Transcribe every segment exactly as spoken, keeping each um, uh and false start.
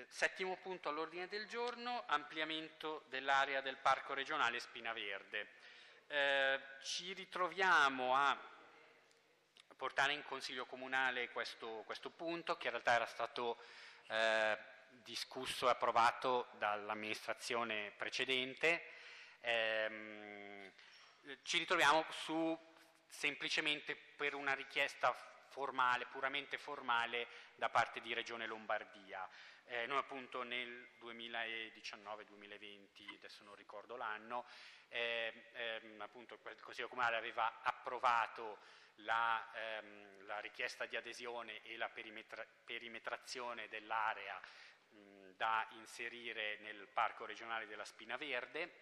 Settimo punto all'ordine del giorno, ampliamento dell'area del Parco regionale Spina Verde. Eh, ci ritroviamo a portare in Consiglio Comunale questo, questo punto, che in realtà era stato eh, discusso e approvato dall'amministrazione precedente. Eh, ci ritroviamo su semplicemente per una richiesta formale, puramente formale da parte di Regione Lombardia. Eh, noi appunto nel duemiladiciannove duemilaventi, adesso non ricordo l'anno, eh, ehm, appunto il Consiglio Comunale aveva approvato la, ehm, la richiesta di adesione e la perimetra- perimetrazione dell'area mh, da inserire nel Parco regionale della Spina Verde.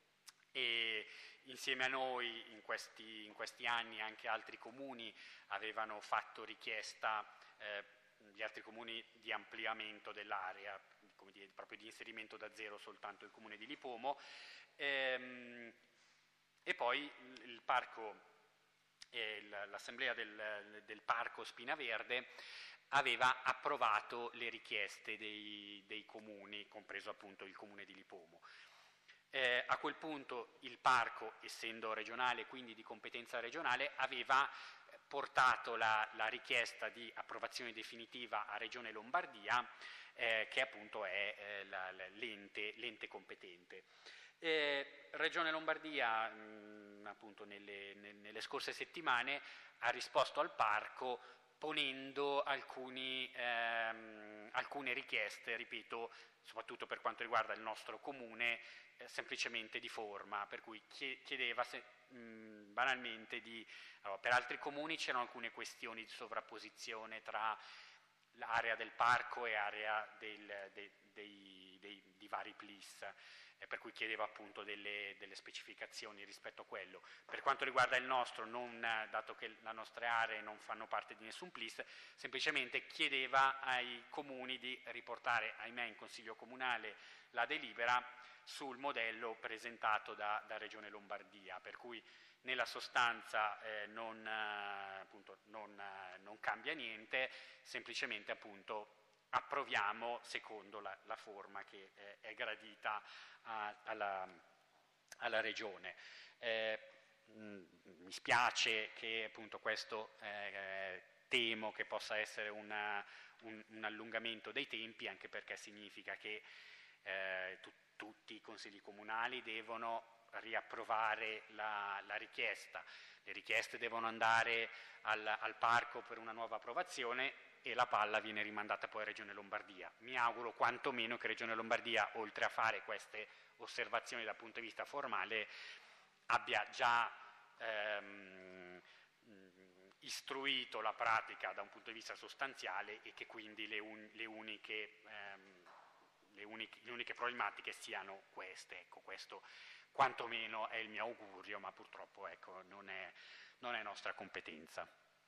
E insieme a noi in questi, in questi anni anche altri comuni avevano fatto richiesta, eh, gli altri comuni, di ampliamento dell'area, come dire, proprio di inserimento da zero soltanto il comune di Lipomo, ehm, e poi il parco, eh, l'assemblea del, del parco Spina Verde aveva approvato le richieste dei, dei comuni, compreso appunto il comune di Lipomo. Eh, a quel punto il parco, essendo regionale, quindi di competenza regionale, aveva portato la, la richiesta di approvazione definitiva a Regione Lombardia, eh, che appunto è eh, la, la, l'ente, l'ente competente. Eh, Regione Lombardia, mh, appunto nelle, nelle scorse settimane, ha risposto al parco ponendo alcuni, ehm, alcune richieste, ripeto, soprattutto per quanto riguarda il nostro comune, eh, semplicemente di forma, per cui chiedeva se, mh, banalmente di... Allora, per altri comuni c'erano alcune questioni di sovrapposizione tra l'area del parco e area del, de, dei, dei, di vari P L I S, eh, per cui chiedeva appunto delle, delle specificazioni rispetto a quello. Per quanto riguarda il nostro, non, dato che le nostre aree non fanno parte di nessun P L I S, semplicemente chiedeva ai comuni di riportare, ahimè, in Consiglio Comunale la delibera sul modello presentato da, da Regione Lombardia, per cui nella sostanza eh, non, eh, appunto, non, eh, non cambia niente, semplicemente appunto approviamo secondo la, la forma che eh, è gradita a, alla, alla Regione. Eh, mh, mi spiace che appunto questo eh, temo che possa essere una, un, un allungamento dei tempi, anche perché significa che eh, tu, tutti i consigli comunali devono riapprovare la, la richiesta, le richieste devono andare al, al parco per una nuova approvazione e la palla viene rimandata poi a Regione Lombardia. Mi auguro quantomeno che Regione Lombardia, oltre a fare queste osservazioni dal punto di vista formale, abbia già ehm, istruito la pratica da un punto di vista sostanziale e che quindi le, un, le uniche... Ehm, Le uniche, le uniche problematiche siano queste, ecco, questo quantomeno è il mio augurio, ma purtroppo ecco, non, è, non è nostra competenza.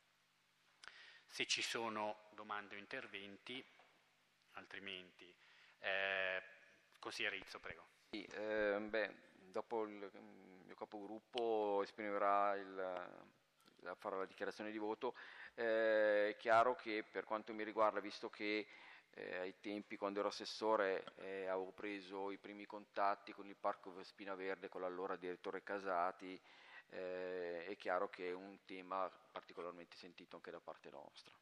Se ci sono domande o interventi, altrimenti, eh, consigliere Rizzo, prego. Sì, eh, beh, dopo il, il mio capogruppo esprimerà il, la, farà la dichiarazione di voto. Eh, è chiaro che per quanto mi riguarda, visto che Eh, ai tempi, quando ero assessore, eh, avevo preso i primi contatti con il Parco Spina Verde, con l'allora direttore Casati, eh, è chiaro che è un tema particolarmente sentito anche da parte nostra.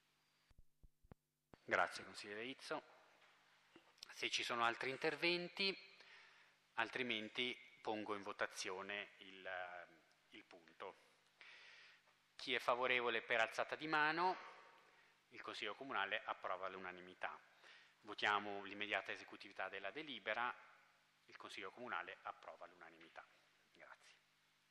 Grazie consigliere Izzo. Se ci sono altri interventi, altrimenti pongo in votazione il, il punto. Chi è favorevole per alzata di mano? Il Consiglio Comunale approva all'unanimità. Votiamo l'immediata esecutività della delibera. Il Consiglio Comunale approva all'unanimità.